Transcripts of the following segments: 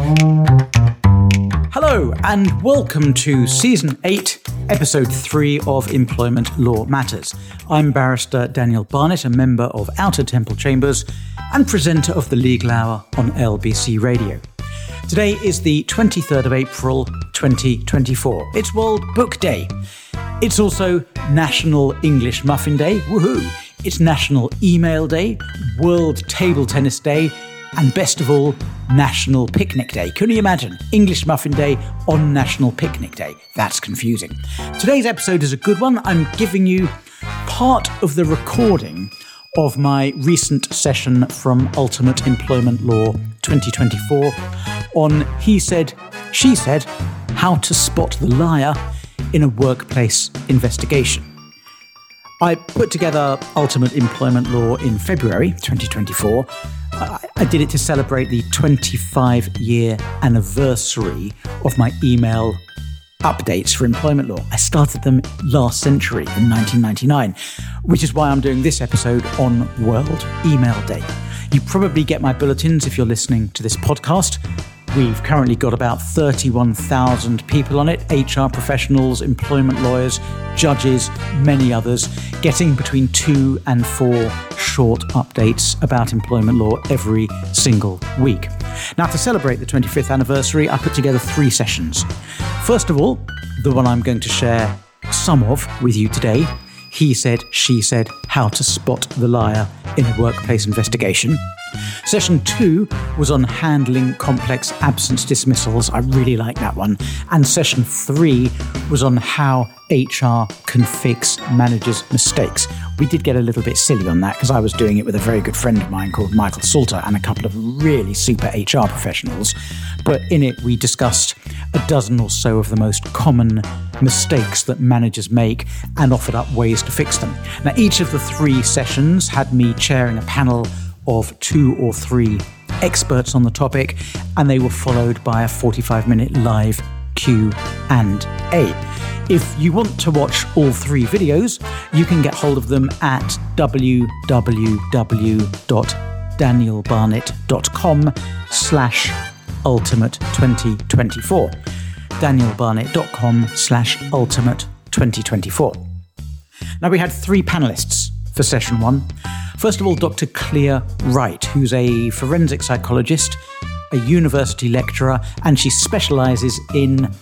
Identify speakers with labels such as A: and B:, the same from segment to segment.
A: Hello and welcome to Season 8, Episode 3 of Employment Law Matters. I'm Barrister Daniel Barnett, a member of Outer Temple Chambers and presenter of the Legal Hour on LBC Radio. Today is the 23rd of April 2024. It's World Book Day. It's also National English Muffin Day, woohoo! It's National Email Day, World Table Tennis Day, and best of all, National Picnic Day. Can you imagine? English Muffin Day on National Picnic Day. That's confusing. Today's episode is a good one. I'm giving you part of the recording of my recent session from Ultimate Employment Law 2024 on He Said, She Said, How to Spot the Liar in a Workplace Investigation. I put together Ultimate Employment Law in February 2024. I did it to celebrate the 25-year anniversary of my email updates for employment law. I started them last century in 1999, which is why I'm doing this episode on World Email Day. You probably get my bulletins if you're listening to this podcast. We've currently got about 31,000 people on it, HR professionals, employment lawyers, judges, many others, getting between 2 and 4 short updates about employment law every single week. Now, to celebrate the 25th anniversary, I put together 3 sessions. First of all, the one I'm going to share some of with you today, He Said, She Said, How to Spot the Liar in a Workplace Investigation. Session 2 was on handling complex absence dismissals. I really like that one. And session 3 was on how HR can fix managers' mistakes. We did get a little bit silly on that because I was doing it with a very good friend of mine called Michael Salter and a couple of really super HR professionals. But in it, we discussed a dozen or so of the most common mistakes that managers make and offered up ways to fix them. Now, each of the 3 sessions had me chairing a panel of 2 or 3 experts on the topic, and they were followed by a 45-minute live Q&A. If you want to watch all 3 videos, you can get hold of them at www.danielbarnett.com/ultimate2024. danielbarnett.com/ultimate2024. Now, we had 3 panelists for session 1. First of all, Dr. Clea Wright, who's a forensic psychologist, a university lecturer, and she specialises in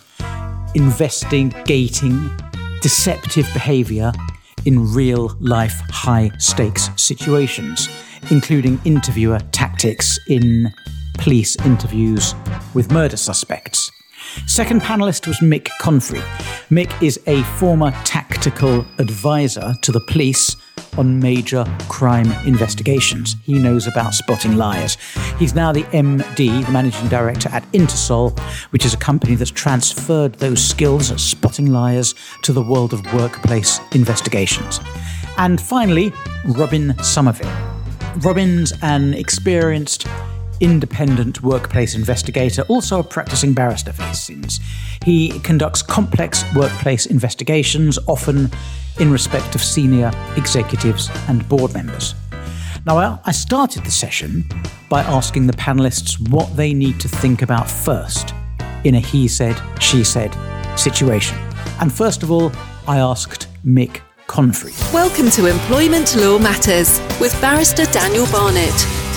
A: investigating deceptive behaviour in real-life high-stakes situations, including interviewer tactics in police interviews with murder suspects. Second panellist was Mick Confrey. Mick is a former tactical advisor to the police on major crime investigations. He knows about spotting liars. He's now the MD, the managing director at Intersol, which is a company that's transferred those skills at spotting liars to the world of workplace investigations. And finally, Robin Somerville. Robin's an experienced independent workplace investigator, also a practicing barrister for his sins. He conducts complex workplace investigations, often in respect of senior executives and board members. Now, I started the session by asking the panelists what they need to think about first in a he said, she said situation. And first of all, I asked Mick Confrey.
B: Welcome to Employment Law Matters with Barrister Daniel Barnett.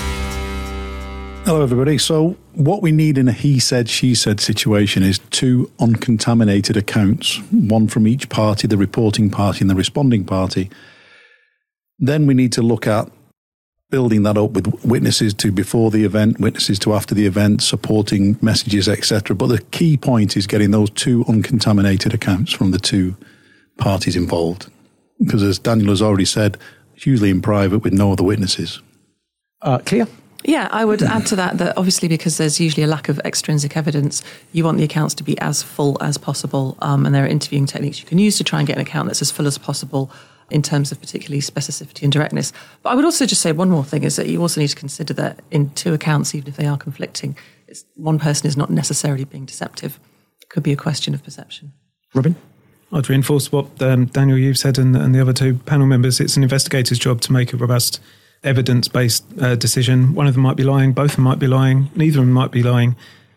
C: Hello, everybody. So what we need in a he said, she said situation is 2 uncontaminated accounts, one from each party, the reporting party and the responding party. Then we need to look at building that up with witnesses to before the event, witnesses to after the event, supporting messages, etc. But the key point is getting those 2 uncontaminated accounts from the 2 parties involved. Because as Daniel has already said, it's usually in private with no other witnesses.
A: Clear?
D: Yeah, I would add to that obviously because there's usually a lack of extrinsic evidence, you want the accounts to be as full as possible, and there are interviewing techniques you can use to try and get an account that's as full as possible in terms of particularly specificity and directness. But I would also just say one more thing is that you also need to consider that in 2 accounts, even if they are conflicting, one person is not necessarily being deceptive. It could be a question of perception.
A: Robin?
E: I'd reinforce what Daniel, you've said, and the other 2 panel members. It's an investigator's job to make a robust evidence-based decision. One of them might be lying, both of them might be lying, neither of them might be lying.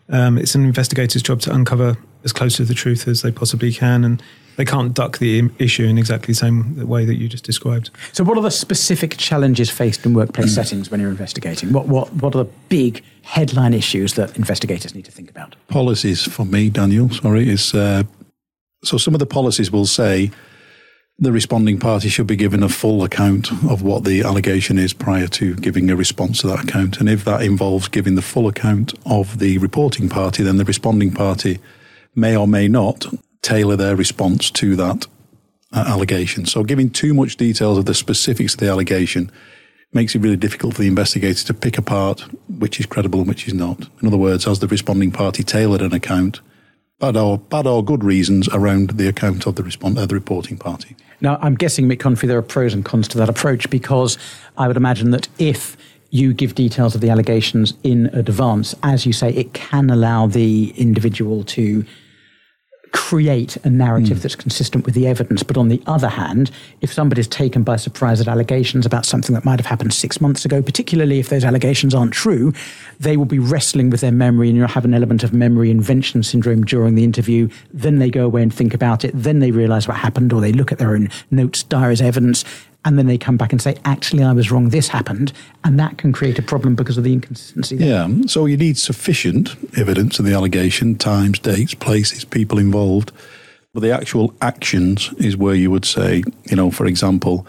E: It's an investigator's job to uncover as close to the truth as they possibly can, and they can't duck the issue in exactly the same way that you just described.
A: So what are the specific challenges faced in workplace settings when you're investigating? What are the big headline issues that investigators need to think about?
C: Policies for me, Daniel, is so some of the policies will say the responding party should be given a full account of what the allegation is prior to giving a response to that account. And if that involves giving the full account of the reporting party, then the responding party may or may not tailor their response to that allegation. So giving too much details of the specifics of the allegation makes it really difficult for the investigator to pick apart which is credible and which is not. In other words, has the responding party tailored an account, bad or good reasons around the account of the reporting party?
A: Now, I'm guessing, Mick Confrey, there are pros and cons to that approach, because I would imagine that if you give details of the allegations in advance, as you say, it can allow the individual to create a narrative that's consistent with the evidence. But on the other hand, if somebody's taken by surprise at allegations about something that might have happened 6 months ago, particularly if those allegations aren't true, they will be wrestling with their memory, and you'll have an element of memory invention syndrome during the interview. Then they go away and think about it. Then they realize what happened, or they look at their own notes, diaries, evidence, and then they come back and say, actually, I was wrong, this happened. And that can create a problem because of the inconsistency there.
C: Yeah, so you need sufficient evidence of the allegation, times, dates, places, people involved. But the actual actions is where you would say, for example,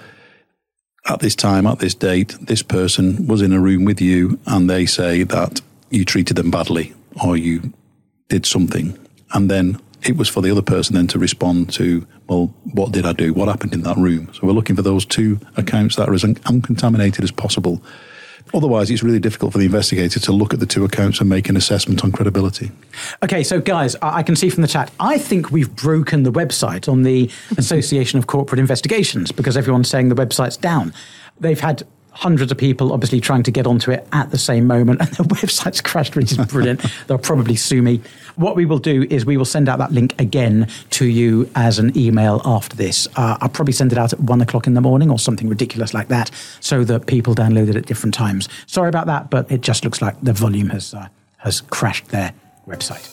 C: at this time, at this date, this person was in a room with you and they say that you treated them badly or you did something. And then it was for the other person then to respond to, well, what did I do? What happened in that room? So we're looking for those two accounts that are as uncontaminated as possible. Otherwise, it's really difficult for the investigator to look at the two accounts and make an assessment on credibility.
A: Okay, so guys, I can see from the chat, I think we've broken the website on the Association of Corporate Investigations, because everyone's saying the website's down. They've had hundreds of people obviously trying to get onto it at the same moment, and the website's crashed, which is brilliant. They'll probably sue me. What we will do is we will send out that link again to you as an email after this. I'll probably send it out at 1 o'clock in the morning or something ridiculous like that, so that people download it at different times. Sorry about that, but it just looks like the volume has crashed their website.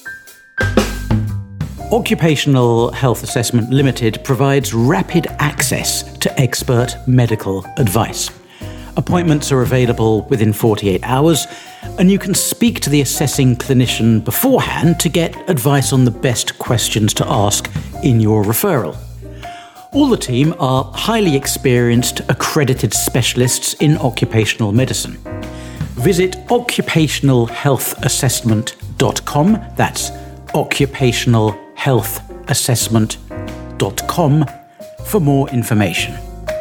A: Occupational Health Assessment Limited provides rapid access to expert medical advice. Appointments are available within 48 hours, and you can speak to the assessing clinician beforehand to get advice on the best questions to ask in your referral. All the team are highly experienced, accredited specialists in occupational medicine. Visit occupationalhealthassessment.com. That's occupationalhealthassessment.com for more information.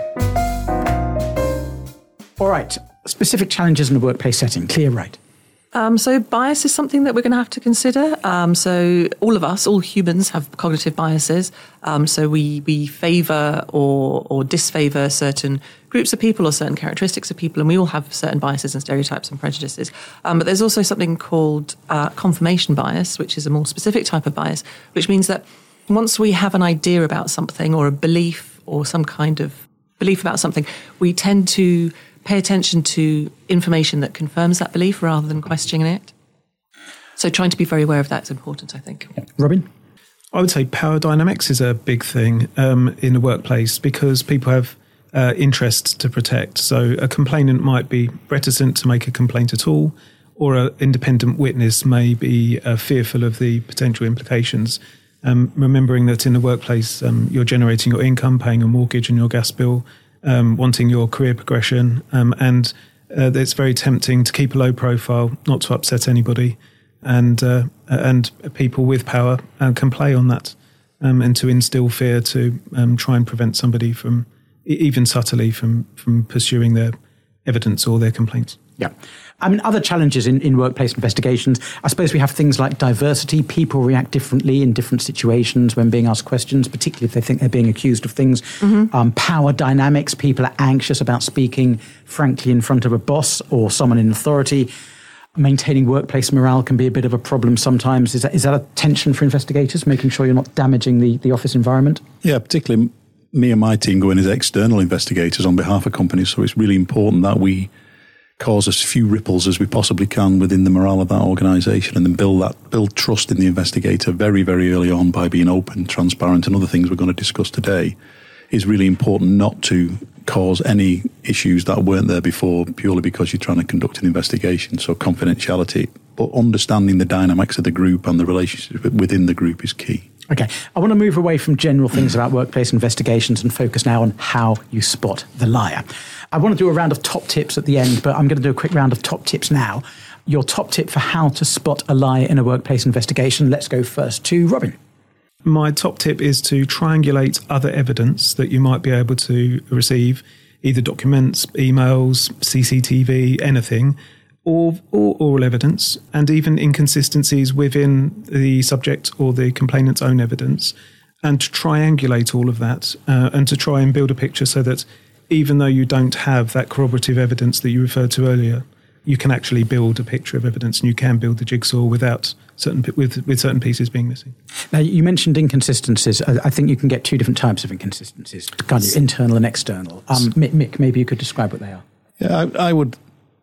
A: All right, specific challenges in the workplace setting. Clear, right?
D: So bias is something that we're going to have to consider. So all of us, all humans, have cognitive biases. So we favour or disfavour certain groups of people or certain characteristics of people, and we all have certain biases and stereotypes and prejudices. But there's also something called confirmation bias, which is a more specific type of bias, which means that once we have an idea about something or a belief or some kind of belief about something, we tend to pay attention to information that confirms that belief rather than questioning it. So trying to be very aware of that is important, I think.
A: Yeah. Robin?
E: I would say power dynamics is a big thing in the workplace, because people have interests to protect. So a complainant might be reticent to make a complaint at all, or an independent witness may be fearful of the potential implications. Remembering that in the workplace, you're generating your income, paying your mortgage and your gas bill, wanting your career progression, and it's very tempting to keep a low profile, not to upset anybody, and people with power can play on that, and to instill fear, to try and prevent somebody from, even subtly, from pursuing their evidence or their complaints.
A: Yeah. I mean, other challenges in workplace investigations, I suppose we have things like diversity. People react differently in different situations when being asked questions, particularly if they think they're being accused of things. Mm-hmm. Power dynamics. People are anxious about speaking frankly in front of a boss or someone in authority. Maintaining workplace morale can be a bit of a problem sometimes. Is that a tension for investigators, making sure you're not damaging the office environment?
C: Yeah, particularly me and my team go in as external investigators on behalf of companies, so it's really important that we cause as few ripples as we possibly can within the morale of that organisation, and then build trust in the investigator very, very early on by being open, transparent, and other things we're going to discuss today, is really important, not to cause any issues that weren't there before purely because you're trying to conduct an investigation. So confidentiality, but understanding the dynamics of the group and the relationship within the group is key.
A: Okay, I want to move away from general things about workplace investigations and focus now on how you spot the liar. I want to do a round of top tips at the end, but I'm going to do a quick round of top tips now. Your top tip for how to spot a liar in a workplace investigation. Let's go first to Robin.
E: My top tip is to triangulate other evidence that you might be able to receive, either documents, emails, CCTV, anything, or oral evidence, and even inconsistencies within the subject or the complainant's own evidence, and to triangulate all of that and to try and build a picture so that even though you don't have that corroborative evidence that you referred to earlier, you can actually build a picture of evidence, and you can build the jigsaw without with certain pieces being missing.
A: Now, you mentioned inconsistencies. I think you can get two different types of inconsistencies, can't you? Internal and external. Mick, maybe you could describe what they are.
C: Yeah, I would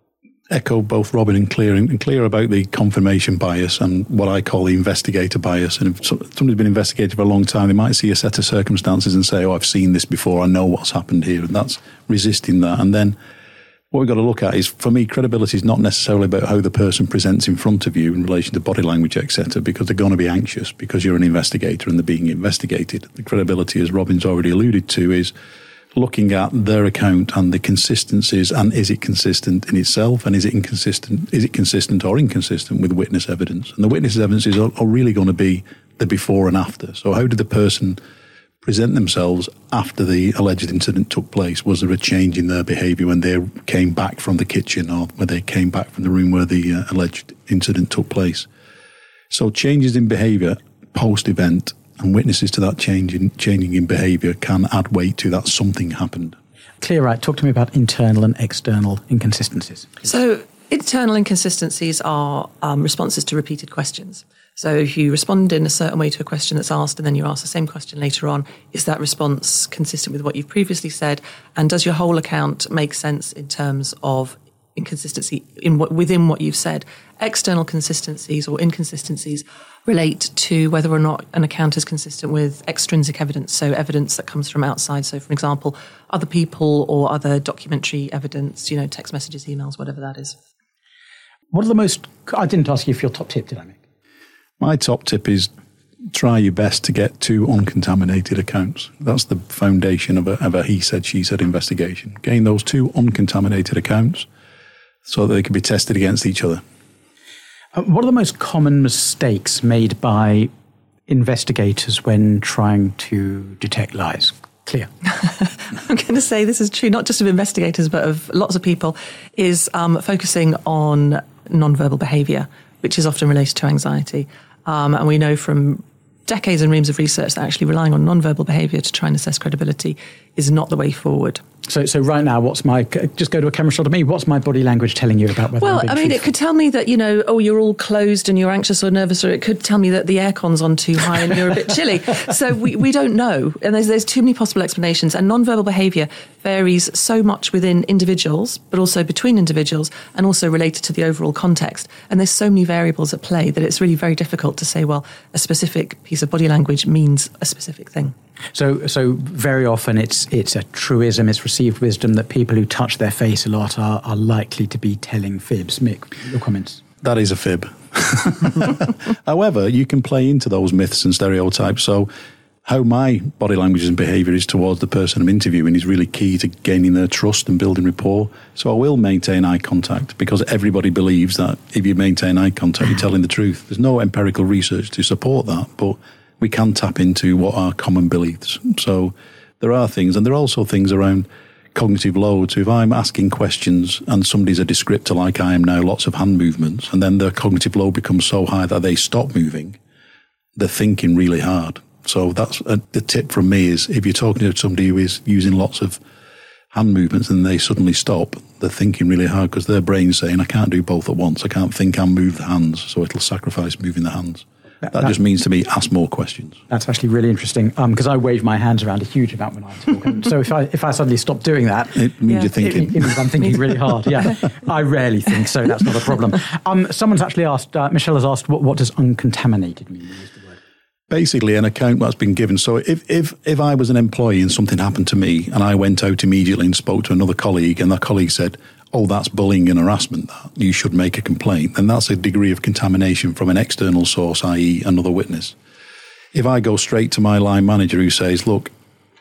C: echo both Robin and Claire about the confirmation bias and what I call the investigator bias. And if somebody's been investigated for a long time, they might see a set of circumstances and say, oh, I've seen this before, I know what's happened here. And that's resisting that. And then what we've got to look at is, for me, credibility is not necessarily about how the person presents in front of you in relation to body language, etc., because they're going to be anxious because you're an investigator and they're being investigated. The credibility, as Robin's already alluded to, is looking at their account and the consistencies, and is it consistent in itself, and is it consistent or inconsistent with witness evidence? And the witness evidence are really going to be the before and after. So how did the person present themselves after the alleged incident took place? Was there a change in their behaviour when they came back from the kitchen, or when they came back from the room where the alleged incident took place? So changes in behaviour post-event and witnesses to that changing in behaviour can add weight to that something happened.
A: Claire Wright, talk to me about internal and external inconsistencies.
D: So internal inconsistencies are responses to repeated questions. So if you respond in a certain way to a question that's asked and then you ask the same question later on, is that response consistent with what you've previously said? And does your whole account make sense in terms of inconsistency within what you've said? External consistencies or inconsistencies relate to whether or not an account is consistent with extrinsic evidence, so evidence that comes from outside. So, for example, other people or other documentary evidence, text messages, emails, whatever that is.
A: What are the most... I didn't ask you for your top tip, did I, Mick?
C: My top tip is try your best to get 2 uncontaminated accounts. That's the foundation of a he said, she said investigation. Gain those 2 uncontaminated accounts so that they can be tested against each other.
A: What are the most common mistakes made by investigators when trying to detect lies? Claire.
D: I'm going to say this is true not just of investigators but of lots of people, is focusing on non-verbal behaviour, which is often related to anxiety. And we know from decades and reams of research that actually relying on non-verbal behaviour to try and assess credibility is not the way forward.
A: So right now, just go to a camera shot of me, what's my body language telling you about whether I'm being truthful?
D: It could tell me that, you're all closed and you're anxious or nervous, or it could tell me that the aircon's on too high and you're a bit chilly. So we don't know. And there's too many possible explanations. And non-verbal behaviour varies so much within individuals, but also between individuals, and also related to the overall context. And there's so many variables at play that it's really very difficult to say, well, a specific piece of body language means a specific thing.
A: So very often it's a truism, it's received wisdom that people who touch their face a lot are likely to be telling fibs. Mick, your comments?
C: That is a fib. However, you can play into those myths and stereotypes. So how my body language and behaviour is towards the person I'm interviewing is really key to gaining their trust and building rapport. So I will maintain eye contact because everybody believes that if you maintain eye contact, you're telling the truth. There's no empirical research to support that, but we can tap into what are common beliefs. So there are things, and there are also things around cognitive load. So if I'm asking questions and somebody's a descriptor like I am now, lots of hand movements, and then their cognitive load becomes so high that they stop moving, they're thinking really hard. So that's the tip from me is if you're talking to somebody who is using lots of hand movements and they suddenly stop, they're thinking really hard because their brain's saying, I can't do both at once. I can't think and move the hands, so it'll sacrifice moving the hands. That just means to me, ask more questions.
A: That's actually really interesting because I wave my hands around a huge amount when I talk. And so if I suddenly stop doing that,
C: it means you're thinking.
A: It means I'm thinking really hard. Yeah, I rarely think so. That's not a problem. Someone's actually asked. Michelle has asked, what does uncontaminated mean?
C: Basically, an account that's been given. So if I was an employee and something happened to me and I went out immediately and spoke to another colleague and that colleague said, oh, that's bullying and harassment, that you should make a complaint, then that's a degree of contamination from an external source, i.e. another witness. If I go straight to my line manager who says, look,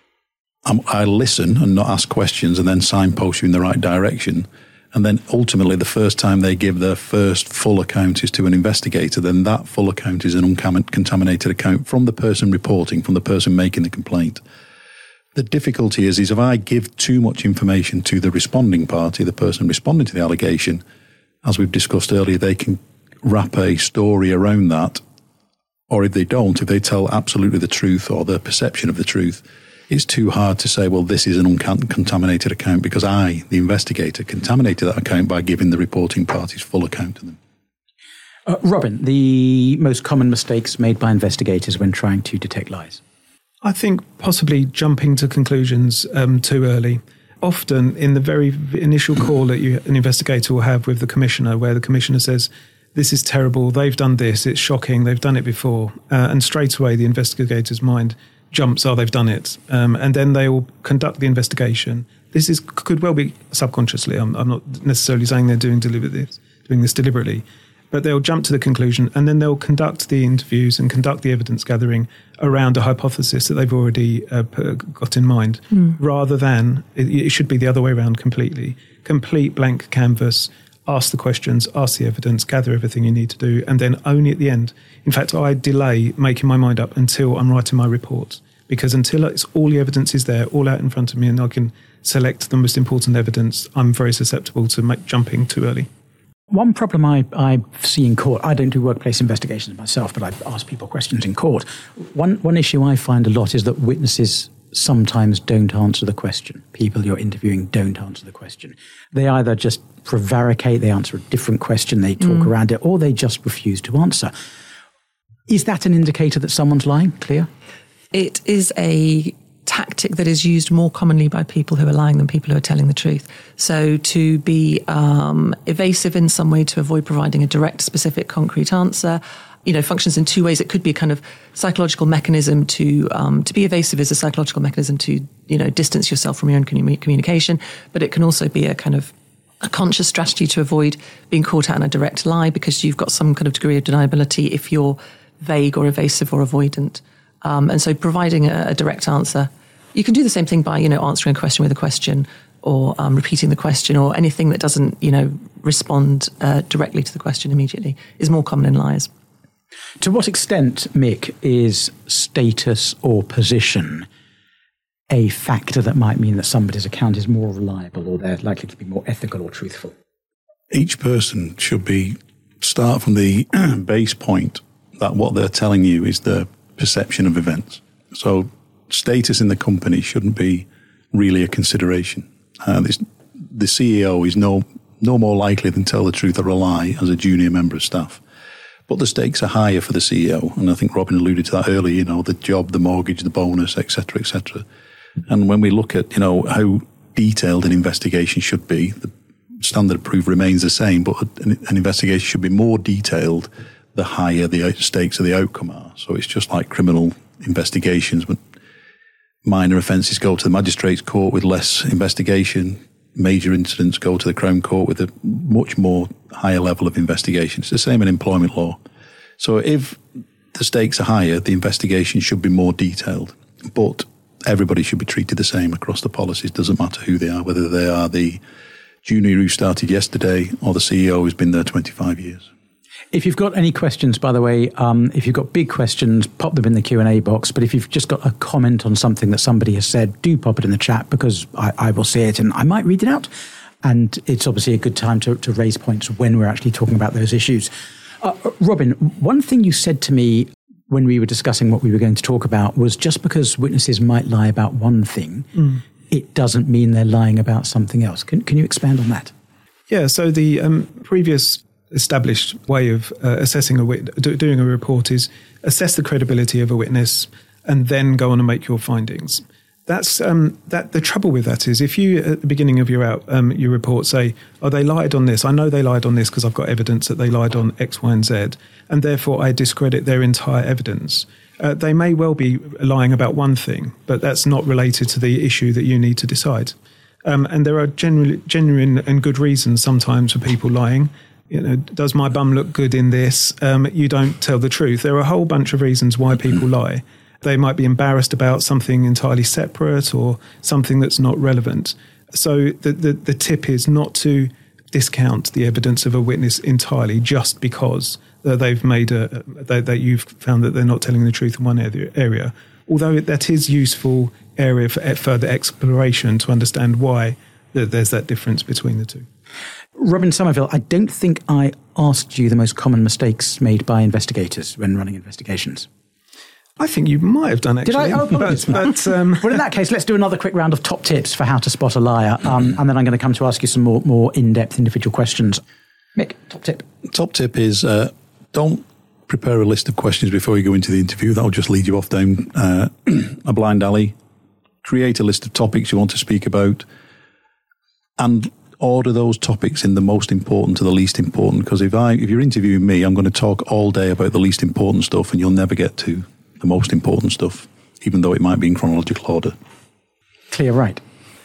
C: I listen and not ask questions and then signpost you in the right direction, and then ultimately the first time they give their first full account is to an investigator, then that full account is an uncontaminated account from the person reporting, from the person making the complaint. The difficulty is if I give too much information to the responding party, the person responding to the allegation, as we've discussed earlier, they can wrap a story around that. Or if they don't, if they tell absolutely the truth or their perception of the truth, it's too hard to say, well, this is an uncontaminated account because I, the investigator, contaminated that account by giving the reporting parties full account to them.
A: Robin, the most common mistakes made by investigators when trying to detect lies?
E: I think possibly jumping to conclusions too early. Often in the very initial call that an investigator will have with the commissioner, where the commissioner says, this is terrible, they've done this, it's shocking, they've done it before. And straight away the investigator's mind jumps, oh, they've done it. And then they will conduct the investigation. This could well be subconsciously. I'm not necessarily saying they're doing this deliberately. But they'll jump to the conclusion and then they'll conduct the interviews and conduct the evidence gathering around a hypothesis that they've already got in mind, rather than, it should be the other way around completely. Complete blank canvas, ask the questions, ask the evidence, gather everything you need to do, and then only at the end. In fact, I delay making my mind up until I'm writing my report, because until it's all the evidence is there, all out in front of me, and I can select the most important evidence, I'm very susceptible to jumping too early.
A: One problem I see in court, I don't do workplace investigations myself, but I ask people questions in court. One issue I find a lot is that witnesses sometimes don't answer the question. People you're interviewing don't answer the question. They either just prevaricate, they answer a different question, they talk around it, or they just refuse to answer. Is that an indicator that someone's lying? Clear?
D: It is a tactic that is used more commonly by people who are lying than people who are telling the truth. So to be evasive in some way to avoid providing a direct, specific, concrete answer, functions in two ways. It could be a kind of psychological mechanism to be evasive is a psychological mechanism to, distance yourself from your own communication, but it can also be a kind of a conscious strategy to avoid being caught out in a direct lie because you've got some kind of degree of deniability if you're vague or evasive or avoidant. And so providing a direct answer, you can do the same thing by, answering a question with a question or repeating the question or anything that doesn't, respond directly to the question immediately is more common in lies.
A: To what extent, Mick, is status or position a factor that might mean that somebody's account is more reliable or they're likely to be more ethical or truthful?
C: Each person should start from the base point that what they're telling you is their perception of events. So status in the company shouldn't be really a consideration. The CEO is no more likely than tell the truth or a lie as a junior member of staff. But the stakes are higher for the CEO. And I think Robin alluded to that earlier, the job, the mortgage, the bonus, et cetera, et cetera. And when we look at, how detailed an investigation should be, the standard of proof remains the same, but an investigation should be more detailed the higher the stakes of the outcome are. So it's just like criminal investigations. But minor offences go to the magistrate's court with less investigation. Major incidents go to the Crown Court with a much more higher level of investigation. It's the same in employment law. So if the stakes are higher, the investigation should be more detailed. But everybody should be treated the same across the policies. Doesn't matter who they are, whether they are the junior who started yesterday or the CEO who's been there 25 years.
A: If you've got any questions, by the way, if you've got big questions, pop them in the Q&A box. But if you've just got a comment on something that somebody has said, do pop it in the chat because I will see it and I might read it out. And it's obviously a good time to raise points when we're actually talking about those issues. Robin, one thing you said to me when we were discussing what we were going to talk about was just because witnesses might lie about one thing, it doesn't mean they're lying about something else. Can you expand on that?
E: Yeah, so the previous established way of assessing doing a report is assess the credibility of a witness and then go on and make your findings. That's the trouble with that is if you at the beginning of your report say, "Oh, they lied on this. I know they lied on this because I've got evidence that they lied on X, Y, and Z, and therefore I discredit their entire evidence." They may well be lying about one thing, but that's not related to the issue that you need to decide. And there are genuine and good reasons sometimes for people lying. Does my bum look good in this? You don't tell the truth. There are a whole bunch of reasons why people lie. They might be embarrassed about something entirely separate or something that's not relevant. So the tip is not to discount the evidence of a witness entirely just because they've made that you've found that they're not telling the truth in one area. Although that is useful area for further exploration to understand why there's that difference between the two.
A: Robin Somerville, I don't think I asked you the most common mistakes made by investigators when running investigations.
E: I think you might have done, actually.
A: Did I? Oh, apologies. Well, in that case, let's do another quick round of top tips for how to spot a liar. And then I'm going to come to ask you some more in-depth individual questions. Mick, top tip.
C: Top tip is don't prepare a list of questions before you go into the interview. That'll just lead you off down a blind alley. Create a list of topics you want to speak about and order those topics in the most important to the least important. Because if you're interviewing me, I'm going to talk all day about the least important stuff and you'll never get to the most important stuff, even though it might be in chronological order.
A: Clear, right.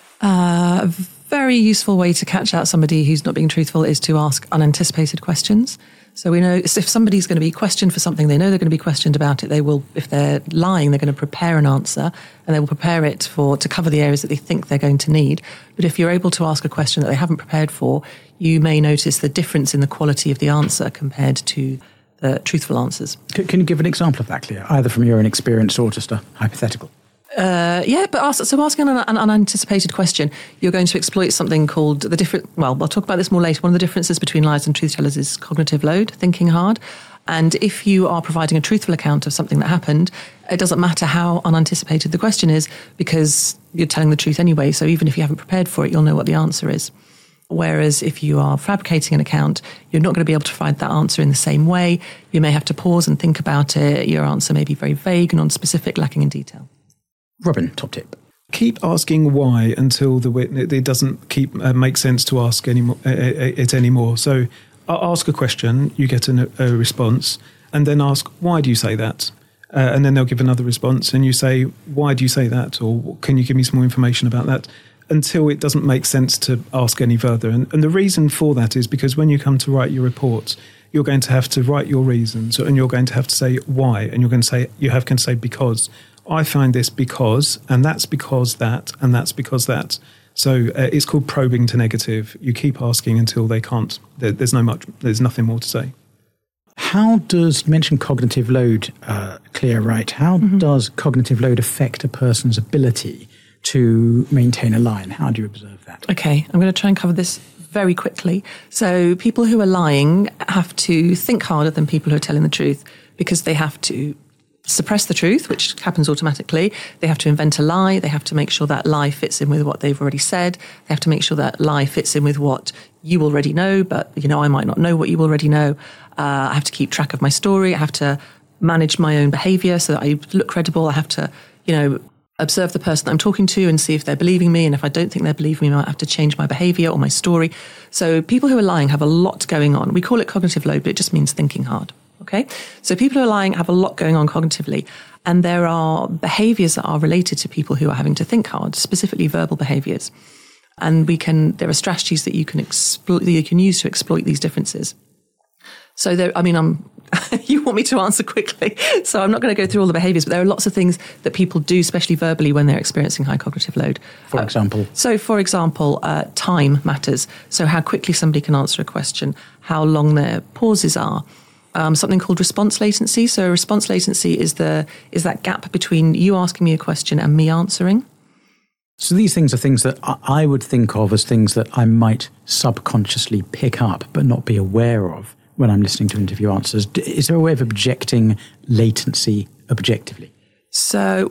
D: A very useful way to catch out somebody who's not being truthful is to ask unanticipated questions. So we know if somebody's going to be questioned for something, they know they're going to be questioned about it. They will, if they're lying, they're going to prepare an answer and they will prepare it to cover the areas that they think they're going to need. But if you're able to ask a question that they haven't prepared for, you may notice the difference in the quality of the answer compared to the truthful answers.
A: Can you give an example of that, Clea, either from your own experience or just a hypothetical?
D: But asking an unanticipated question, you're going to exploit something called we'll talk about this more later. One of the differences between liars and truth tellers is cognitive load, thinking hard. And if you are providing a truthful account of something that happened, it doesn't matter how unanticipated the question is because you're telling the truth anyway. So even if you haven't prepared for it, you'll know what the answer is. Whereas if you are fabricating an account, you're not going to be able to provide that answer in the same way. You may have to pause and think about it. Your answer may be very vague, non-specific, lacking in detail.
A: Robin, top tip.
E: Keep asking why until it doesn't make sense to ask it anymore. So ask a question, you get a response, and then ask, why do you say that? And then they'll give another response, and you say, why do you say that? Or can you give me some more information about that? Until it doesn't make sense to ask any further. And the reason for that is because when you come to write your reports, you're going to have to write your reasons, and you're going to have to say why, and you can say because. I find this because, and that's because that, and that's because that. So it's called probing to negative. You keep asking until they can't. There's nothing more to say.
A: How does, you mentioned cognitive load, Clea, right? How does cognitive load affect a person's ability to maintain a lie, and how do you observe that? Okay,
D: I'm going to try and cover this very quickly. So people who are lying have to think harder than people who are telling the truth because they have to suppress the truth, which happens automatically. They have to invent a lie. They have to make sure that lie fits in with what they've already said. They have to make sure that lie fits in with what you already know, but I might not know what you already know. I have to keep track of my story. I have to manage my own behavior so that I look credible. I have to, observe the person that I'm talking to and see if they're believing me. And if I don't think they're believing me, I might have to change my behavior or my story. So people who are lying have a lot going on. We call it cognitive load, but it just means thinking hard. Okay, so people who are lying have a lot going on cognitively, and there are behaviors that are related to people who are having to think hard, specifically verbal behaviors. And there are strategies that you can use to exploit these differences. So you want me to answer quickly, so I'm not going to go through all the behaviors, but there are lots of things that people do, especially verbally, when they're experiencing high cognitive load.
A: For example,
D: time matters. So how quickly somebody can answer a question, how long their pauses are. Something called response latency. So response latency is that gap between you asking me a question and me answering.
A: So these things are things that I would think of as things that I might subconsciously pick up but not be aware of when I'm listening to interview answers. Is there a way of objecting latency objectively?
D: So,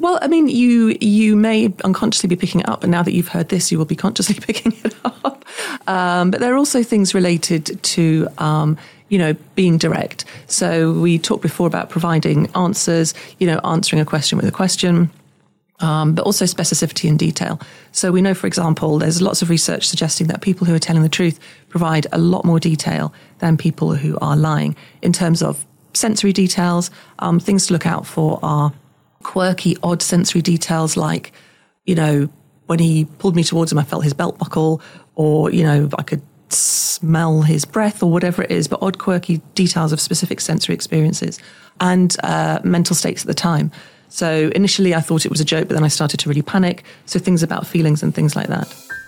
D: you may unconsciously be picking it up, but now that you've heard this, you will be consciously picking it up. But there are also things related to being direct. So we talked before about providing answers, answering a question with a question, but also specificity and detail. So we know, for example, there's lots of research suggesting that people who are telling the truth provide a lot more detail than people who are lying in terms of sensory details. Things to look out for are quirky, odd sensory details like, when he pulled me towards him, I felt his belt buckle, or, I could smell his breath or whatever it is, but odd, quirky details of specific sensory experiences and mental states at the time. So initially I thought it was a joke, but then I started to really panic. So things about feelings and things like that.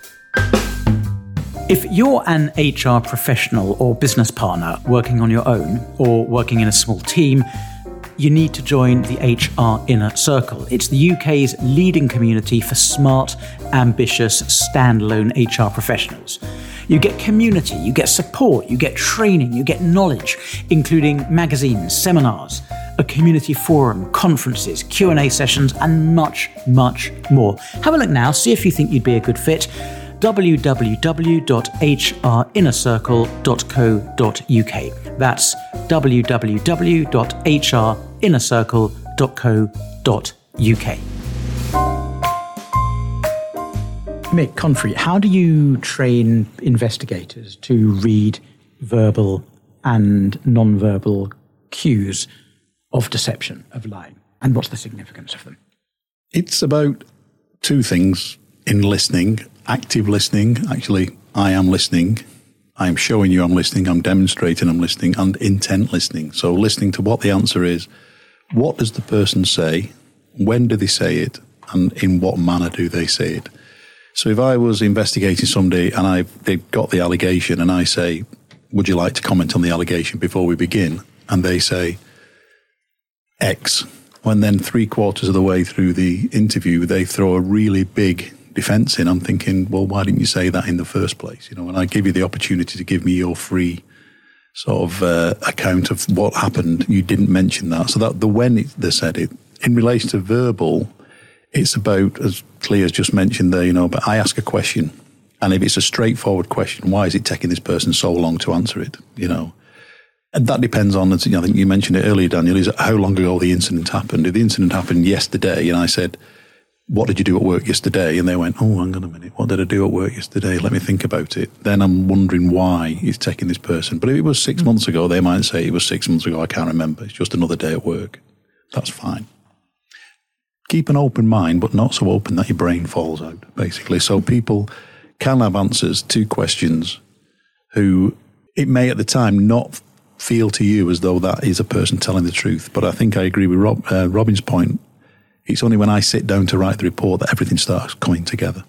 A: If you're an HR professional or business partner working on your own or working in a small team, you need to join the HR Inner Circle. It's the UK's leading community for smart, ambitious, standalone HR professionals. You get community, you get support, you get training, you get knowledge, including magazines, seminars, a community forum, conferences, Q&A sessions, and much, much more. Have a look now, see if you think you'd be a good fit. www.hrinnercircle.co.uk. That's www.hrinnercircle.co.uk. Mick Confrey, how do you train investigators to read verbal and non-verbal cues of deception, of lying? And what's the significance of them?
C: It's about two things in listening. Active listening, actually, I am listening. I am showing you I'm listening. I'm demonstrating I'm listening. And intent listening. So listening to what the answer is. What does the person say? When do they say it? And in what manner do they say it? So if I was investigating somebody and they've got the allegation and I say, would you like to comment on the allegation before we begin? And they say X. When then 3/4 of the way through the interview, they throw a really big defense in. I'm thinking, well, why didn't you say that in the first place? When I give you the opportunity to give me your free sort of account of what happened, you didn't mention that. So that they said it. In relation to verbal, it's about, as Clear's just mentioned there, but I ask a question. And if it's a straightforward question, why is it taking this person so long to answer it? And that depends on, I think you mentioned it earlier, Daniel, is how long ago the incident happened. If the incident happened yesterday and I said, what did you do at work yesterday? And they went, oh, hang on a minute, what did I do at work yesterday? Let me think about it. Then I'm wondering why it's taking this person. But if it was 6 months ago, they might say it was 6 months ago, I can't remember. It's just another day at work. That's fine. Keep an open mind, but not so open that your brain falls out, basically. So people can have answers to questions who it may at the time not feel to you as though that is a person telling the truth. But I think I agree with Robin's point. It's only when I sit down to write the report that everything starts coming together.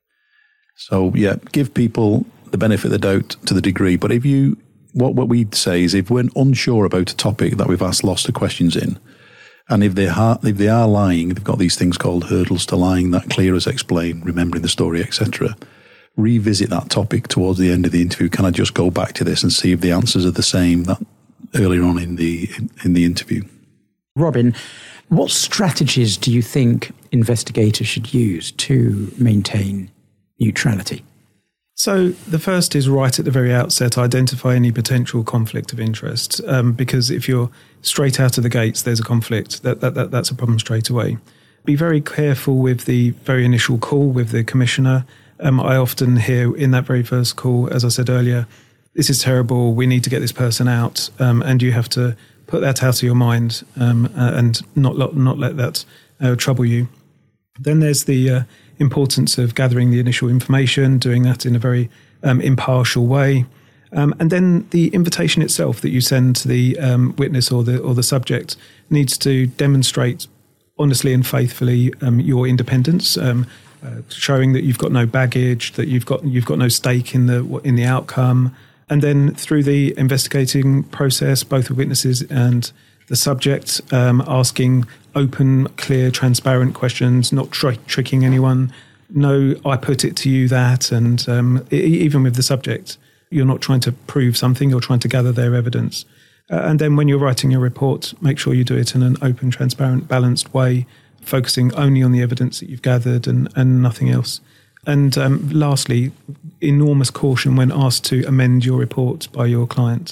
C: So, yeah, give people the benefit of the doubt to the degree. But what we'd say is if we're unsure about a topic that we've asked lots of questions in, and if they are lying, they've got these things called hurdles to lying that Clear has explained, remembering the story, etc. Revisit that topic towards the end of the interview. Can I just go back to this and see if the answers are the same that earlier on in the interview?
A: Robin, what strategies do you think investigators should use to maintain neutrality?
E: So the first is right at the very outset, identify any potential conflict of interest. Because if you're straight out of the gates, there's a conflict, that's a problem straight away. Be very careful with the very initial call with the commissioner. I often hear in that very first call, as I said earlier, this is terrible, we need to get this person out, and you have to put that out of your mind and not let that trouble you. Then there's the importance of gathering the initial information, doing that in a very impartial way. And then the invitation itself that you send to the witness or the subject needs to demonstrate honestly and faithfully your independence, showing that you've got no baggage, that you've got no stake in the outcome. And then through the investigating process, both the witnesses and the subject, asking open, clear, transparent questions, not tricking anyone. No, I put it to you that. And even with the subject, you're not trying to prove something, you're trying to gather their evidence. And then when you're writing your report, make sure you do it in an open, transparent, balanced way, focusing only on the evidence that you've gathered and nothing else. And lastly, enormous caution when asked to amend your report by your client.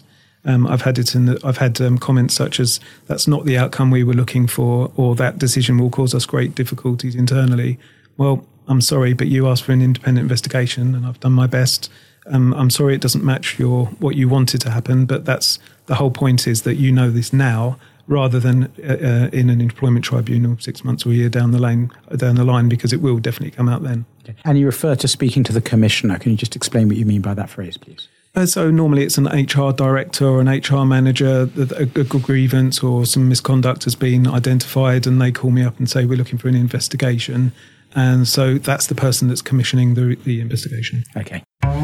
E: I've had comments such as, "That's not the outcome we were looking for," or "That decision will cause us great difficulties internally." Well, I'm sorry, but you asked for an independent investigation, and I've done my best. I'm sorry it doesn't match what you wanted to happen, but that's the whole point, is that you know this now, rather than in an employment tribunal 6 months or a year down the line, because it will definitely come out then.
A: Okay. And you refer to speaking to the commissioner. Can you just explain what you mean by that phrase, please?
E: So normally it's an HR director or an HR manager, a grievance or some misconduct has been identified, and they call me up and say, "We're looking for an investigation." And so that's the person that's commissioning the investigation.
A: Okay.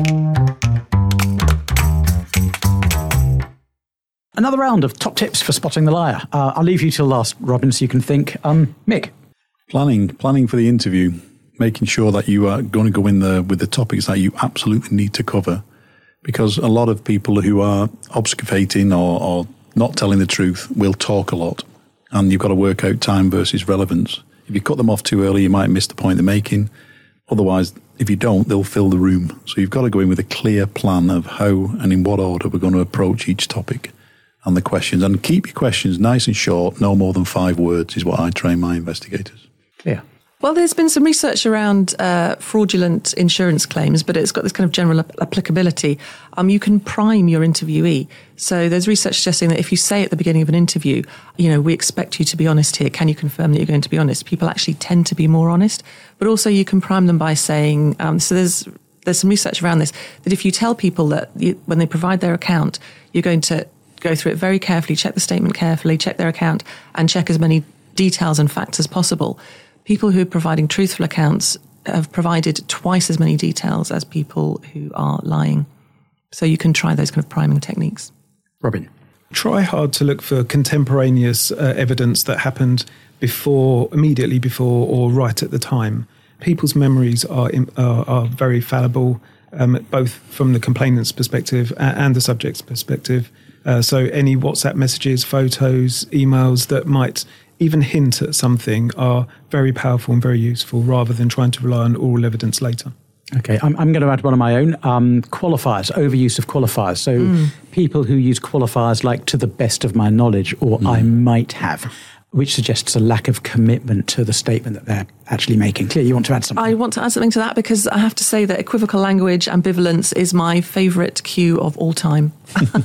A: Another round of top tips for spotting the liar. I'll leave you till last, Robin, so you can think. Mick?
C: Planning for the interview, making sure that you are going to go in there with the topics that you absolutely need to cover. Because a lot of people who are obfuscating or not telling the truth will talk a lot. And you've got to work out time versus relevance. If you cut them off too early, you might miss the point they're making. Otherwise, if you don't, they'll fill the room. So you've got to go in with a clear plan of how and in what order we're going to approach each topic and the questions. And keep your questions nice and short, no more than 5 words is what I train my investigators.
A: Clear.
D: Well, there's been some research around fraudulent insurance claims, but it's got this kind of general applicability. You can prime your interviewee. So there's research suggesting that if you say at the beginning of an interview, "We expect you to be honest here. Can you confirm that you're going to be honest?" People actually tend to be more honest. But also you can prime them by saying, so there's some research around this, that if you tell people that when they provide their account, you're going to go through it very carefully, check the statement carefully, check their account, and check as many details and facts as possible. People who are providing truthful accounts have provided twice as many details as people who are lying. So you can try those kind of priming techniques.
A: Robin?
E: Try hard to look for contemporaneous evidence that happened immediately before, or right at the time. People's memories are very fallible, both from the complainant's perspective and the subject's perspective. So any WhatsApp messages, photos, emails that might even hint at something are very powerful and very useful, rather than trying to rely on oral evidence later.
A: Okay, I'm going to add one of my own. Qualifiers, overuse of qualifiers. So people who use qualifiers like "to the best of my knowledge" or "I might have," which suggests a lack of commitment to the statement that they're actually making. Clear, you want to add something?
D: I want to add something to that, because I have to say that equivocal language, ambivalence, is my favourite cue of all time.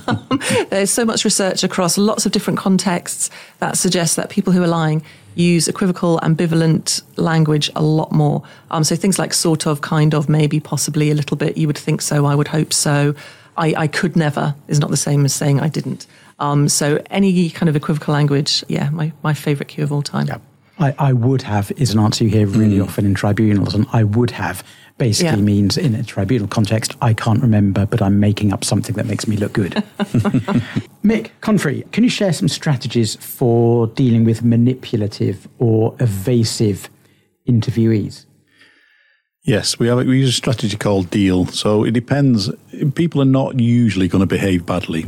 D: There's so much research across lots of different contexts that suggests that people who are lying use equivocal, ambivalent language a lot more. So things like "sort of," "kind of," "maybe," "possibly," "a little bit," "you would think so," "I would hope so," I could never" is not the same as saying "I didn't." So any kind of equivocal language, my favourite cue of all time.
A: Yeah. I would have is an answer you hear really often in tribunals, and "I would have" basically means, in a tribunal context, I can't remember, but I'm making up something that makes me look good. Mick Confrey, can you share some strategies for dealing with manipulative or evasive interviewees?
C: Yes, we use a strategy called DEAL. So it depends. People are not usually going to behave badly.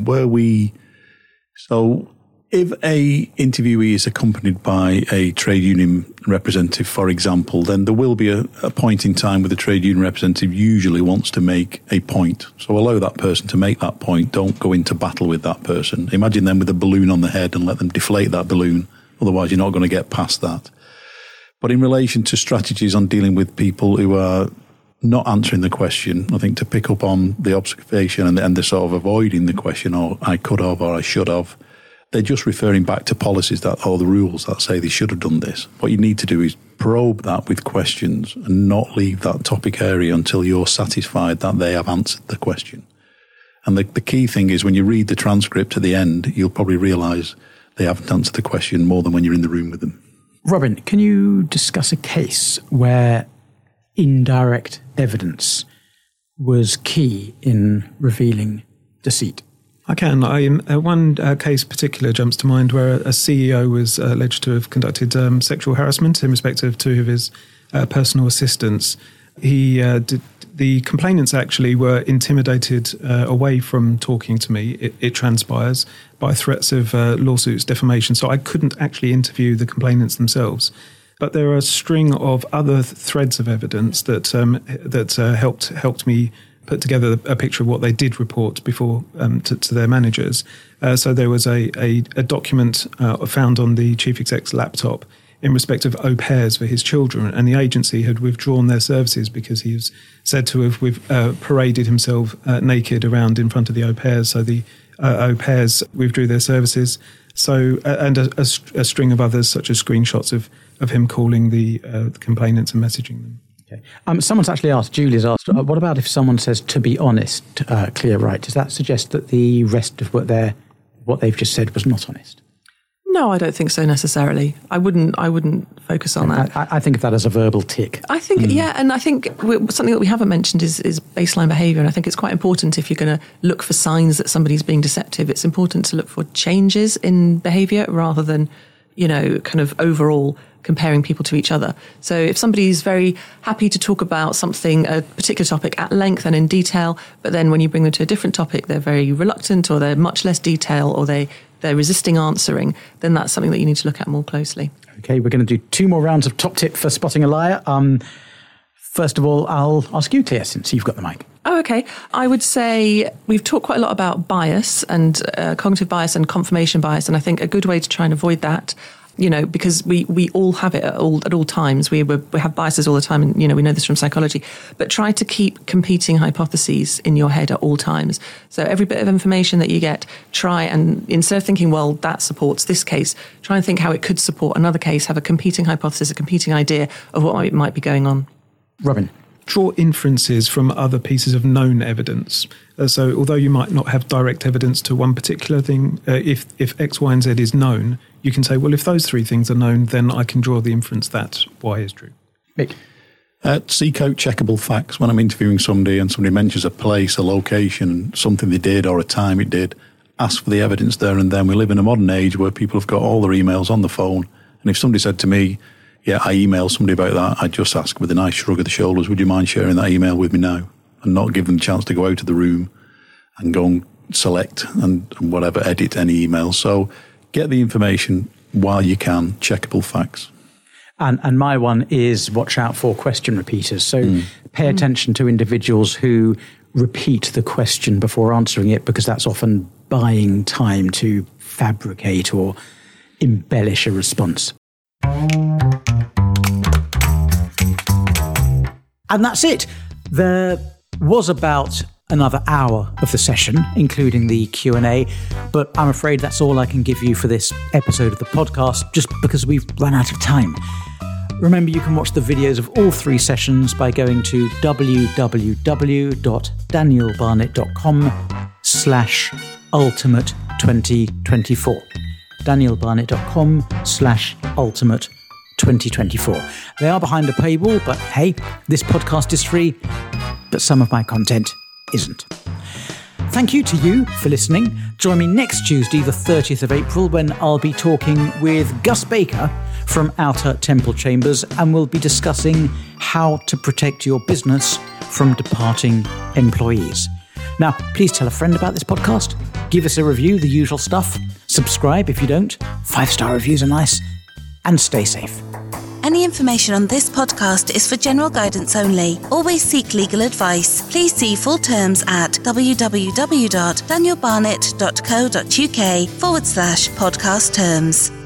C: So if a interviewee is accompanied by a trade union representative, for example, then there will be a point in time where the trade union representative usually wants to make a point. So allow that person to make that point. Don't go into battle with that person. Imagine them with a balloon on the head and let them deflate that balloon. Otherwise, you're not going to get past that. But in relation to strategies on dealing with people who are not answering the question, I think to pick up on the obfuscation and the sort of avoiding the question, or "I could have," or "I should have," they're just referring back to policies or the rules that say they should have done this. What you need to do is probe that with questions and not leave that topic area until you're satisfied that they have answered the question. And the key thing is, when you read the transcript at the end, you'll probably realise they haven't answered the question more than when you're in the room with them.
A: Robin, can you discuss a case where indirect evidence was key in revealing deceit?
E: I can. One case particular jumps to mind where a CEO was alleged to have conducted sexual harassment in respect of 2 of his personal assistants. The complainants actually were intimidated away from talking to me, it transpires, by threats of lawsuits, defamation. So I couldn't actually interview the complainants themselves. But there are a string of other threads of evidence that helped me put together a picture of what they did report before to their managers. So there was a document found on the chief exec's laptop in respect of au pairs for his children, and the agency had withdrawn their services because he was said to have paraded himself naked around in front of the au pairs. So the au pairs withdrew their services. So and a string of others, such as screenshots of him calling the complainants and messaging them.
A: Okay. Someone's actually asked, Julie's asked, what about if someone says, to be honest, Clear Right? Does that suggest that the rest of what they've just said was not honest?
D: No, I don't think so necessarily. I wouldn't focus on that.
A: I think of that as a verbal tick.
D: I think, and I think something that we haven't mentioned is baseline behaviour, and I think it's quite important if you're going to look for signs that somebody's being deceptive. It's important to look for changes in behaviour rather than, kind of overall comparing people to each other. So if somebody's very happy to talk about something, a particular topic at length and in detail, but then when you bring them to a different topic, they're very reluctant or they're much less detail or they're resisting answering, then that's something that you need to look at more closely.
A: Okay, we're going to do 2 more rounds of top tip for spotting a liar. First of all, I'll ask you, Clear, since you've got the mic.
D: Oh, okay. I would say we've talked quite a lot about bias and cognitive bias and confirmation bias, and I think a good way to try and avoid that, because we all have it at all times. We have biases all the time, and, we know this from psychology. But try to keep competing hypotheses in your head at all times. So every bit of information that you get, try and, instead of thinking, well, that supports this case, try and think how it could support another case, have a competing hypothesis, a competing idea of what might be going on.
A: Robin.
E: Draw inferences from other pieces of known evidence. So although you might not have direct evidence to one particular thing, if X, Y, and Z is known, you can say, well, if those 3 things are known, then I can draw the inference that Y is true.
A: Mick.
C: Seek out checkable facts. When I'm interviewing somebody and somebody mentions a place, a location, something they did or a time it did, ask for the evidence there and then. We live in a modern age where people have got all their emails on the phone. And if somebody said to me, yeah, I emailed somebody about that, I'd just ask with a nice shrug of the shoulders, would you mind sharing that email with me now? And not give them a chance to go out of the room and go and select and whatever, edit any email. So get the information while you can, checkable facts.
A: And my one is watch out for question repeaters. So pay attention to individuals who repeat the question before answering it, because that's often buying time to fabricate or embellish a response. And that's it. There was about another hour of the session, including the Q&A, but I'm afraid that's all I can give you for this episode of the podcast, just because we've run out of time. Remember, you can watch the videos of all 3 sessions by going to www.danielbarnett.com/ultimate2024. danielbarnett.com/ultimate2024. They are behind a paywall, but hey, this podcast is free, but some of my content isn't. Thank you to you for listening. Join me next Tuesday, the 30th of April, when I'll be talking with Gus Baker from Outer Temple Chambers, and we'll be discussing how to protect your business from departing employees. Now, please tell a friend about this podcast. Give us a review, the usual stuff. Subscribe if you don't. 5-star reviews are nice. And stay safe.
F: Any information on this podcast is for general guidance only. Always seek legal advice. Please see full terms at www.danielbarnett.co.uk/podcast terms.